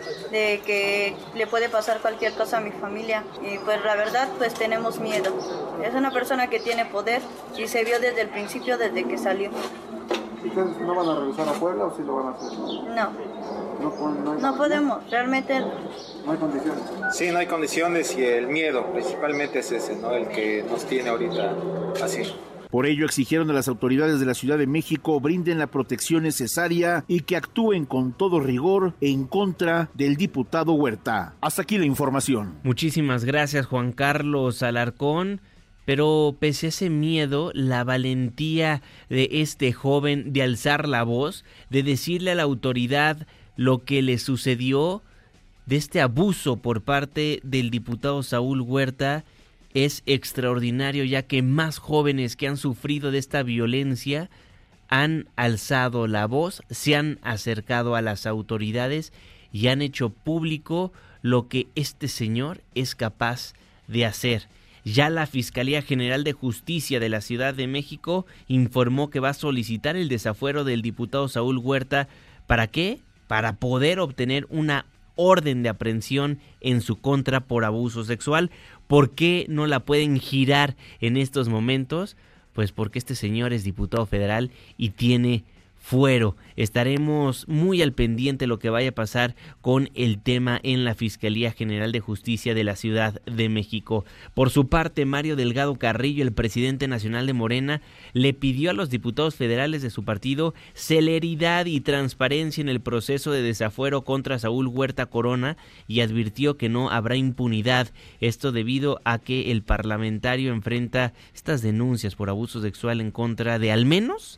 de que le puede pasar cualquier cosa a mi familia y pues la verdad pues tenemos miedo. Es una persona que tiene poder y se vio desde el principio, desde que salió. ¿Ustedes no van a regresar a Puebla o sí lo van a hacer? No podemos, realmente. No hay condiciones. Sí, no hay condiciones y el miedo principalmente es ese, ¿no? El que nos tiene ahorita así. Por ello exigieron a las autoridades de la Ciudad de México brinden la protección necesaria y que actúen con todo rigor en contra del diputado Huerta. Hasta aquí la información. Muchísimas gracias, Juan Carlos Alarcón. Pero pese a ese miedo, la valentía de este joven de alzar la voz, de decirle a la autoridad lo que le sucedió, de este abuso por parte del diputado Saúl Huerta, es extraordinario, ya que más jóvenes que han sufrido de esta violencia han alzado la voz, se han acercado a las autoridades y han hecho público lo que este señor es capaz de hacer. Ya la Fiscalía General de Justicia de la Ciudad de México informó que va a solicitar el desafuero del diputado Saúl Huerta. ¿Para qué? Para poder obtener una orden de aprehensión en su contra por abuso sexual. ¿Por qué no la pueden girar en estos momentos? Pues porque este señor es diputado federal y tiene fuero. Estaremos muy al pendiente de lo que vaya a pasar con el tema en la Fiscalía General de Justicia de la Ciudad de México. Por su parte, Mario Delgado Carrillo, el presidente nacional de Morena, le pidió a los diputados federales de su partido celeridad y transparencia en el proceso de desafuero contra Saúl Huerta Corona y advirtió que no habrá impunidad. Esto debido a que el parlamentario enfrenta estas denuncias por abuso sexual en contra de al menos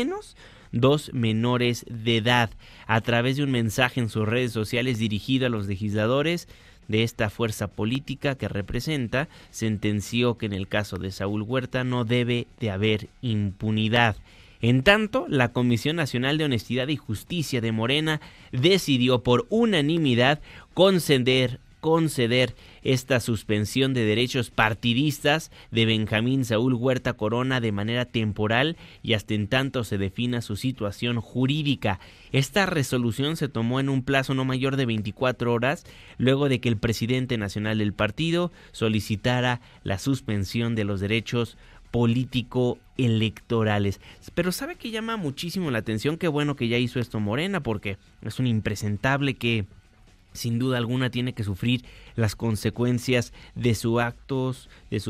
2 menores de edad. A través de un mensaje en sus redes sociales dirigido a los legisladores de esta fuerza política que representa, sentenció que en el caso de Saúl Huerta no debe de haber impunidad. En tanto, la Comisión Nacional de Honestidad y Justicia de Morena decidió por unanimidad conceder esta suspensión de derechos partidistas de Benjamín Saúl Huerta Corona de manera temporal y hasta en tanto se defina su situación jurídica. Esta resolución se tomó en un plazo no mayor de 24 horas luego de que el presidente nacional del partido solicitara la suspensión de los derechos político-electorales. Pero ¿sabe qué llama muchísimo la atención? Qué bueno que ya hizo esto Morena, porque es un impresentable que sin duda alguna tiene que sufrir las consecuencias de sus actos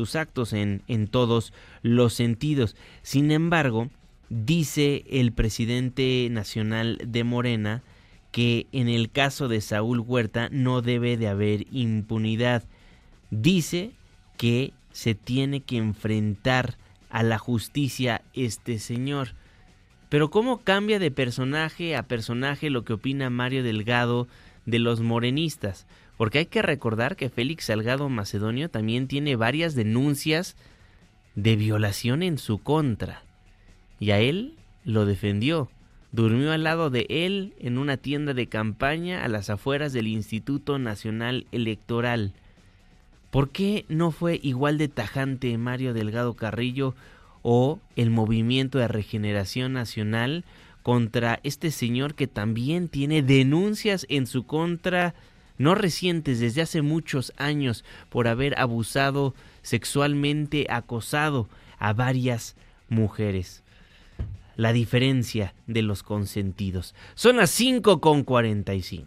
en todos los sentidos. Sin embargo, dice el presidente nacional de Morena que en el caso de Saúl Huerta no debe de haber impunidad. Dice que se tiene que enfrentar a la justicia este señor. Pero ¿cómo cambia de personaje a personaje lo que opina Mario Delgado de los morenistas? Porque hay que recordar que Félix Salgado Macedonio también tiene varias denuncias de violación en su contra. Y a él lo defendió. Durmió al lado de él en una tienda de campaña a las afueras del Instituto Nacional Electoral. ¿Por qué no fue igual de tajante Mario Delgado Carrillo o el Movimiento de Regeneración Nacional contra este señor que también tiene denuncias en su contra, no recientes, desde hace muchos años, por haber abusado sexualmente, acosado a varias mujeres? La diferencia de los consentidos. Son las 5:45.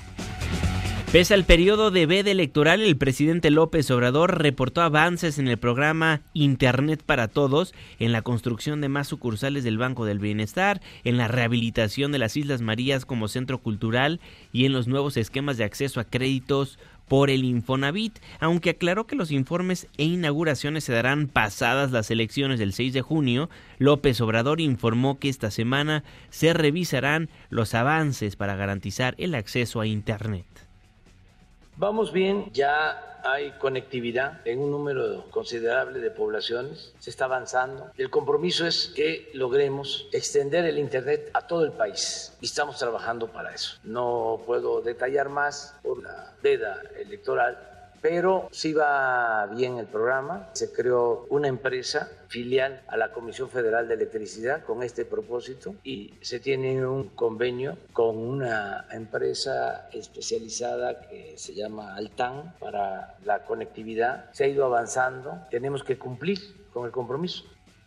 Pese al periodo de veda electoral, el presidente López Obrador reportó avances en el programa Internet para Todos, en la construcción de más sucursales del Banco del Bienestar, en la rehabilitación de las Islas Marías como centro cultural y en los nuevos esquemas de acceso a créditos por el Infonavit, aunque aclaró que los informes e inauguraciones se darán pasadas las elecciones del 6 de junio, López Obrador informó que esta semana se revisarán los avances para garantizar el acceso a Internet. Vamos bien, ya hay conectividad en un número considerable de poblaciones, se está avanzando. El compromiso es que logremos extender el Internet a todo el país y estamos trabajando para eso. No puedo detallar más por la veda electoral, pero sí va bien el programa. Se creó una empresa filial a la Comisión Federal de Electricidad con este propósito y se tiene un convenio con una empresa especializada que se llama Altán para la conectividad. Se ha ido avanzando, tenemos que cumplir con el compromiso.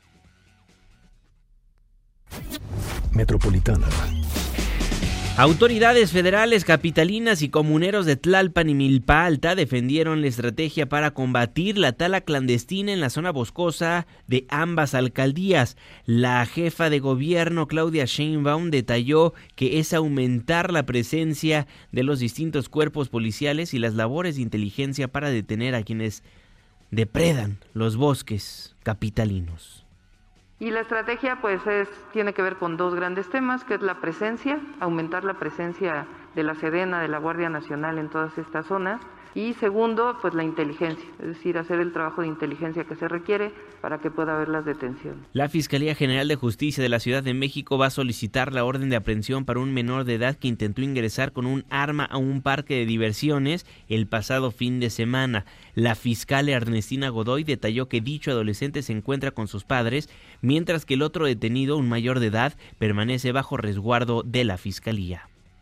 Metropolitana. Autoridades federales, capitalinas y comuneros de Tlalpan y Milpa Alta defendieron la estrategia para combatir la tala clandestina en la zona boscosa de ambas alcaldías. La jefa de gobierno, Claudia Sheinbaum, detalló que es aumentar la presencia de los distintos cuerpos policiales y las labores de inteligencia para detener a quienes depredan los bosques capitalinos. Y la estrategia tiene que ver con 2 grandes temas, que es la presencia, aumentar la presencia de la Sedena, de la Guardia Nacional en todas estas zonas, y segundo, la inteligencia, es decir, hacer el trabajo de inteligencia que se requiere para que pueda haber las detenciones. La Fiscalía General de Justicia de la Ciudad de México va a solicitar la orden de aprehensión para un menor de edad que intentó ingresar con un arma a un parque de diversiones el pasado fin de semana. La fiscal Ernestina Godoy detalló que dicho adolescente se encuentra con sus padres, mientras que el otro detenido, un mayor de edad, permanece bajo resguardo de la Fiscalía.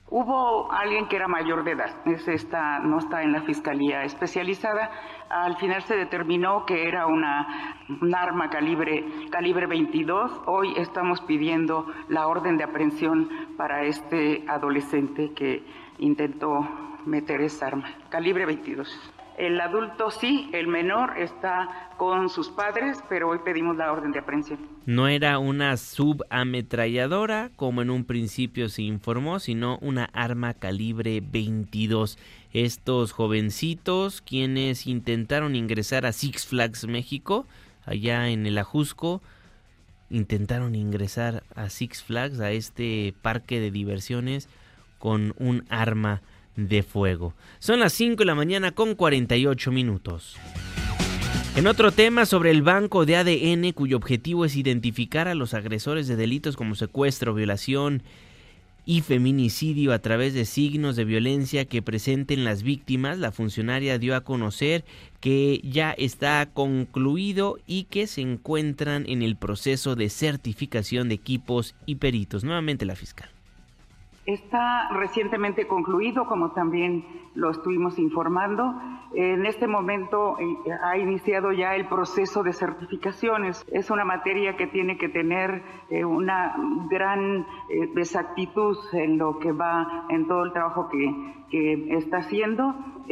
Hubo alguien que era mayor de edad, no está en la fiscalía especializada. Al final se determinó que era un arma calibre 22. Hoy estamos pidiendo la orden de aprehensión para este adolescente que intentó meter esa arma, calibre 22. El adulto sí, el menor está con sus padres, pero hoy pedimos la orden de aprehensión. No era una subametralladora, como en un principio se informó, sino una arma calibre 22. Estos jovencitos, quienes intentaron ingresar a Six Flags México, allá en el Ajusco, intentaron ingresar a Six Flags, a este parque de diversiones, con un arma de fuego. Son las 5 de la mañana con 48 minutos. En otro tema, sobre el banco de ADN, cuyo objetivo es identificar a los agresores de delitos como secuestro, violación y feminicidio a través de signos de violencia que presenten las víctimas, la funcionaria dio a conocer que ya está concluido y que se encuentran en el proceso de certificación de equipos y peritos. Nuevamente la fiscal. Está recientemente concluido, como también lo estuvimos informando. En este momento ha iniciado ya el proceso de certificaciones. Es una materia que tiene que tener una gran exactitud en lo que va, en todo el trabajo que está haciendo.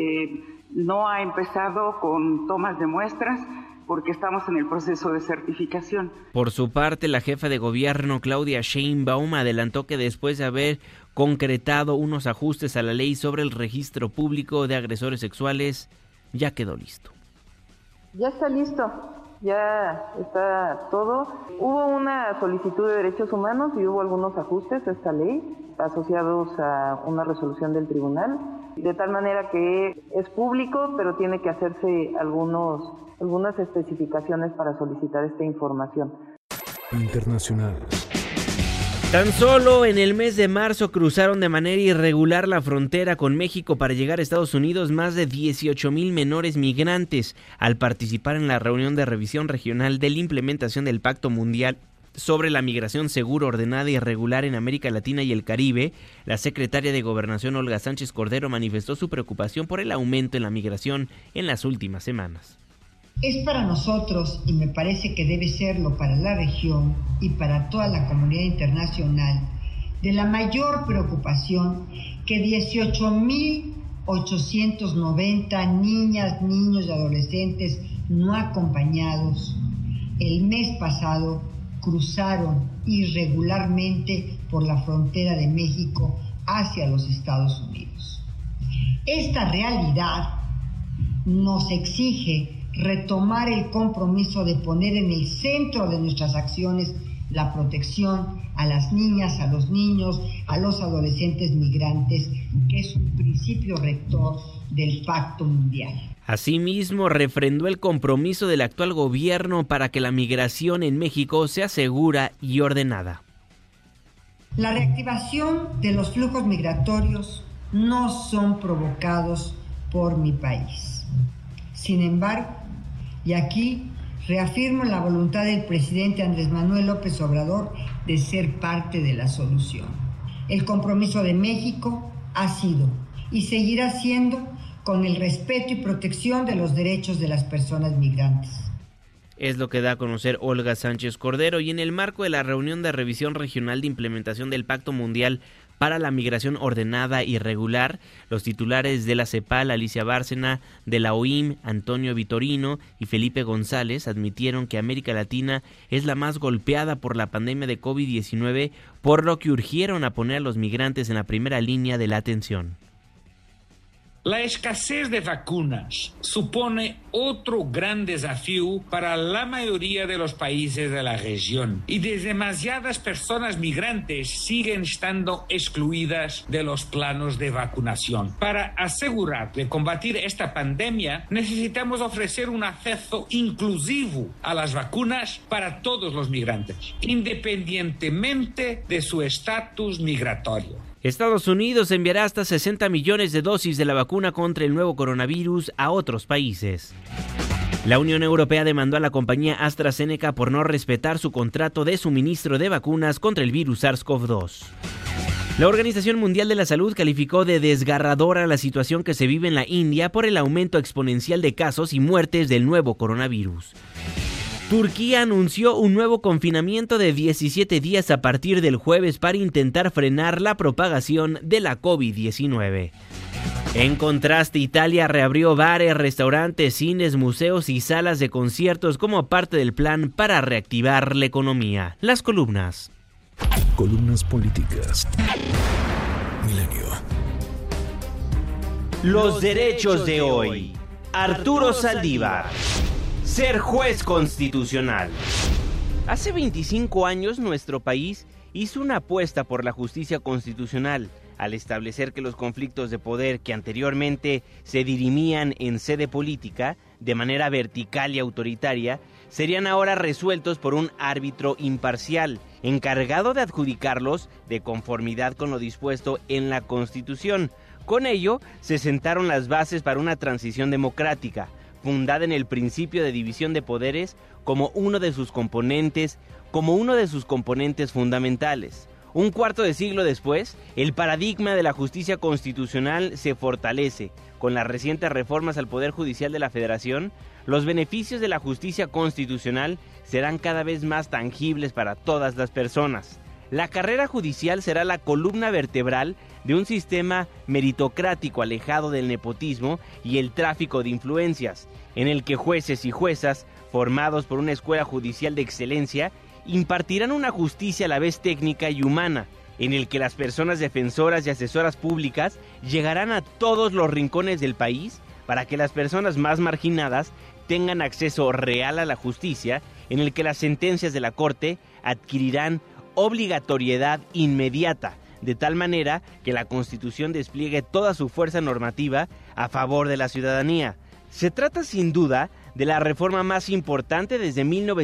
No ha empezado con tomas de muestras, porque estamos en el proceso de certificación. Por su parte, la jefa de gobierno, Claudia Sheinbaum, adelantó que después de haber concretado unos ajustes a la ley sobre el registro público de agresores sexuales, ya quedó listo. Ya está listo, ya está todo. Hubo una solicitud de derechos humanos y hubo algunos ajustes a esta ley asociados a una resolución del tribunal, de tal manera que es público, pero tiene que hacerse algunas especificaciones para solicitar esta información. Internacional. Tan solo en el mes de marzo cruzaron de manera irregular la frontera con México para llegar a Estados Unidos más de 18,000 menores migrantes. Al participar en la reunión de revisión regional de la implementación del Pacto Mundial sobre la migración segura, ordenada y regular en América Latina y el Caribe, la secretaria de Gobernación, Olga Sánchez Cordero, manifestó su preocupación por el aumento en la migración en las últimas semanas. Es para nosotros, y me parece que debe serlo para la región y para toda la comunidad internacional, de la mayor preocupación que 18,890 niñas, niños y adolescentes no acompañados el mes pasado cruzaron irregularmente por la frontera de México hacia los Estados Unidos. Esta realidad nos exige retomar el compromiso de poner en el centro de nuestras acciones la protección a las niñas, a los niños, a los adolescentes migrantes, que es un principio rector del Pacto Mundial. Asimismo, refrendó el compromiso del actual gobierno para que la migración en México sea segura y ordenada. La reactivación de los flujos migratorios no son provocados por mi país. Sin embargo, y aquí reafirmo la voluntad del presidente Andrés Manuel López Obrador de ser parte de la solución. El compromiso de México ha sido y seguirá siendo con el respeto y protección de los derechos de las personas migrantes. Es lo que da a conocer Olga Sánchez Cordero, y en el marco de la reunión de revisión regional de implementación del Pacto Mundial para la Migración Ordenada y Regular, los titulares de la CEPAL, Alicia Bárcena, de la OIM, Antonio Vitorino y Felipe González, admitieron que América Latina es la más golpeada por la pandemia de COVID-19, por lo que urgieron a poner a los migrantes en la primera línea de la atención. La escasez de vacunas supone otro gran desafío para la mayoría de los países de la región, y demasiadas personas migrantes siguen estando excluidas de los planos de vacunación. Para asegurar de combatir esta pandemia, necesitamos ofrecer un acceso inclusivo a las vacunas para todos los migrantes, independientemente de su estatus migratorio. Estados Unidos enviará hasta 60 millones de dosis de la vacuna contra el nuevo coronavirus a otros países. La Unión Europea demandó a la compañía AstraZeneca por no respetar su contrato de suministro de vacunas contra el virus SARS-CoV-2. La Organización Mundial de la Salud calificó de desgarradora la situación que se vive en la India por el aumento exponencial de casos y muertes del nuevo coronavirus. Turquía anunció un nuevo confinamiento de 17 días a partir del jueves para intentar frenar la propagación de la COVID-19. En contraste, Italia reabrió bares, restaurantes, cines, museos y salas de conciertos como parte del plan para reactivar la economía. Las columnas. Columnas políticas. Milenio. Los derechos de hoy. Arturo Saldívar. Ser juez constitucional. Hace 25 años nuestro país hizo una apuesta por la justicia constitucional al establecer que los conflictos de poder que anteriormente se dirimían en sede política de manera vertical y autoritaria serían ahora resueltos por un árbitro imparcial, encargado de adjudicarlos de conformidad con lo dispuesto en la Constitución. Con ello, se sentaron las bases para una transición democrática, fundada en el principio de división de poderes como uno de sus componentes fundamentales. Un cuarto de siglo después, el paradigma de la justicia constitucional se fortalece. Con las recientes reformas al Poder Judicial de la Federación, los beneficios de la justicia constitucional serán cada vez más tangibles para todas las personas. La carrera judicial será la columna vertebral de un sistema meritocrático alejado del nepotismo y el tráfico de influencias, en el que jueces y juezas, formados por una escuela judicial de excelencia, impartirán una justicia a la vez técnica y humana, en el que las personas defensoras y asesoras públicas llegarán a todos los rincones del país para que las personas más marginadas tengan acceso real a la justicia, en el que las sentencias de la Corte adquirirán obligatoriedad inmediata, de tal manera que la Constitución despliegue toda su fuerza normativa a favor de la ciudadanía. Se trata sin duda de la reforma más importante desde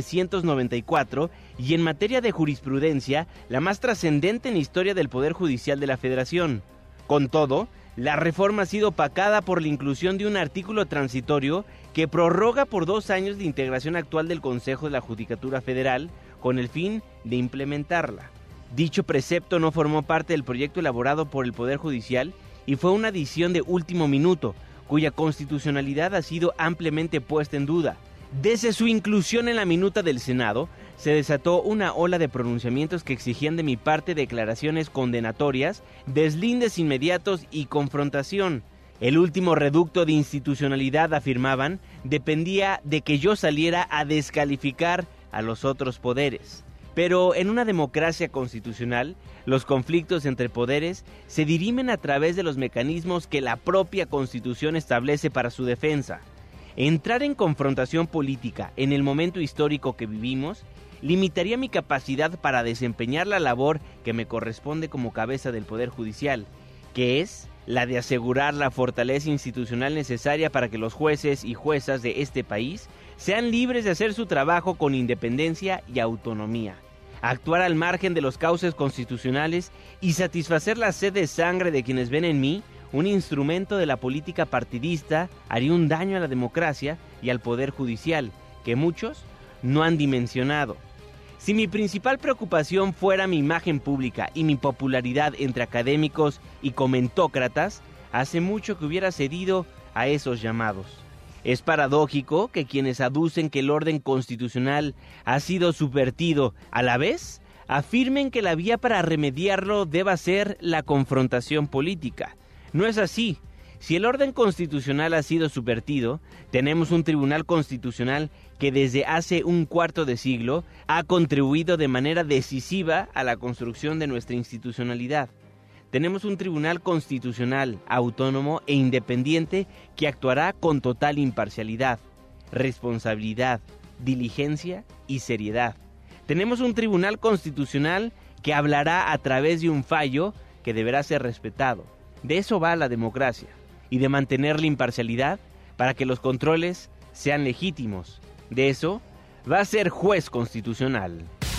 1994 y en materia de jurisprudencia, la más trascendente en la historia del Poder Judicial de la Federación. Con todo, la reforma ha sido opacada por la inclusión de un artículo transitorio que prorroga por 2 años la integración actual del Consejo de la Judicatura Federal con el fin de implementarla. Dicho precepto no formó parte del proyecto elaborado por el Poder Judicial y fue una adición de último minuto, cuya constitucionalidad ha sido ampliamente puesta en duda. Desde su inclusión en la minuta del Senado, se desató una ola de pronunciamientos que exigían de mi parte declaraciones condenatorias, deslindes inmediatos y confrontación. El último reducto de institucionalidad, afirmaban, dependía de que yo saliera a descalificar a los otros poderes. Pero en una democracia constitucional, los conflictos entre poderes se dirimen a través de los mecanismos que la propia Constitución establece para su defensa. Entrar en confrontación política en el momento histórico que vivimos limitaría mi capacidad para desempeñar la labor que me corresponde como cabeza del Poder Judicial, que es la de asegurar la fortaleza institucional necesaria para que los jueces y juezas de este país sean libres de hacer su trabajo con independencia y autonomía, actuar al margen de los cauces constitucionales y satisfacer la sed de sangre de quienes ven en mí un instrumento de la política partidista. Haría un daño a la democracia y al Poder Judicial, que muchos no han dimensionado. Si mi principal preocupación fuera mi imagen pública y mi popularidad entre académicos y comentócratas, hace mucho que hubiera cedido a esos llamados. Es paradójico que quienes aducen que el orden constitucional ha sido subvertido, a la vez afirmen que la vía para remediarlo deba ser la confrontación política. No es así. Si el orden constitucional ha sido subvertido, tenemos un Tribunal Constitucional que desde hace un cuarto de siglo ha contribuido de manera decisiva a la construcción de nuestra institucionalidad. Tenemos un Tribunal Constitucional autónomo e independiente que actuará con total imparcialidad, responsabilidad, diligencia y seriedad. Tenemos un Tribunal Constitucional que hablará a través de un fallo que deberá ser respetado. De eso va la democracia, y de mantener la imparcialidad para que los controles sean legítimos. De eso va a ser juez constitucional.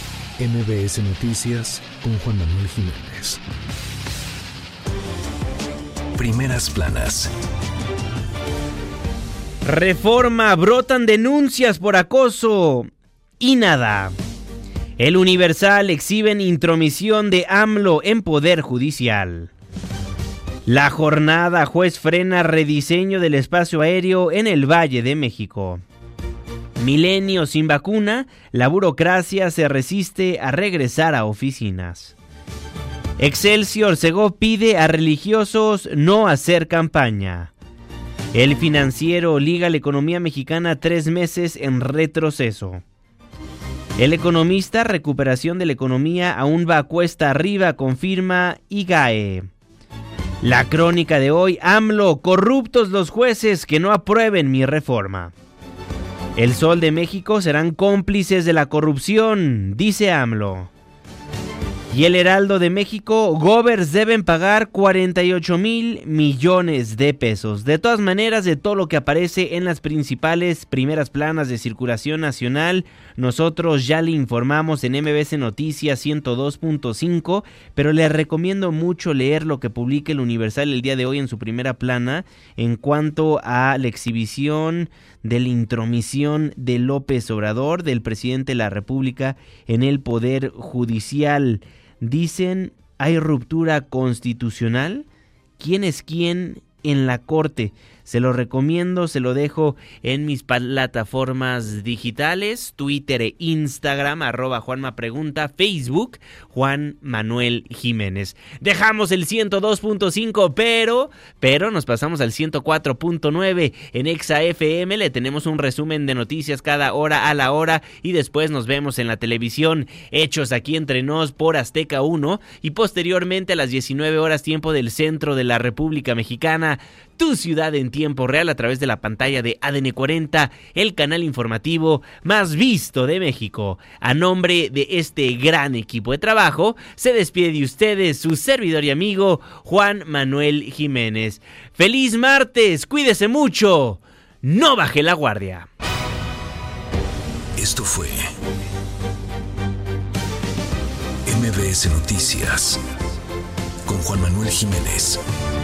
MBS Noticias con Juan Manuel Jiménez. Primeras planas. Reforma, brotan denuncias por acoso y nada. El Universal, exhiben intromisión de AMLO en Poder Judicial. La Jornada, juez frena rediseño del espacio aéreo en el Valle de México. Milenio, sin vacuna, la burocracia se resiste a regresar a oficinas. Excelsior, Segov pide a religiosos no hacer campaña. El Financiero, liga la economía mexicana 3 meses en retroceso. El Economista, recuperación de la economía aún va cuesta arriba, confirma IGAE. La Crónica de hoy, AMLO, corruptos los jueces que no aprueben mi reforma. El Sol de México, serán cómplices de la corrupción, dice AMLO. Y el Heraldo de México, gobers deben pagar 48,000 millones de pesos. De todas maneras, de todo lo que aparece en las principales primeras planas de circulación nacional, nosotros ya le informamos en MBS Noticias 102.5, pero les recomiendo mucho leer lo que publica el Universal el día de hoy en su primera plana en cuanto a la exhibición de la intromisión de López Obrador, del presidente de la República, en el Poder Judicial. Dicen, ¿hay ruptura constitucional? ¿Quién es quién en la Corte? Se lo recomiendo, se lo dejo en mis plataformas digitales, Twitter e Instagram, @JuanmaPregunta, Facebook, Juan Manuel Jiménez. Dejamos el 102.5, pero nos pasamos al 104.9 en Exa FM. Le tenemos un resumen de noticias cada hora a la hora y después nos vemos en la televisión, Hechos aquí entre nos por Azteca 1 y posteriormente a las 19 horas tiempo del centro de la República Mexicana, tu ciudad en tiempo real a través de la pantalla de ADN 40, el canal informativo más visto de México. A nombre de este gran equipo de trabajo, se despide de ustedes su servidor y amigo Juan Manuel Jiménez. ¡Feliz martes! ¡Cuídese mucho! ¡No baje la guardia! Esto fue MBS Noticias con Juan Manuel Jiménez.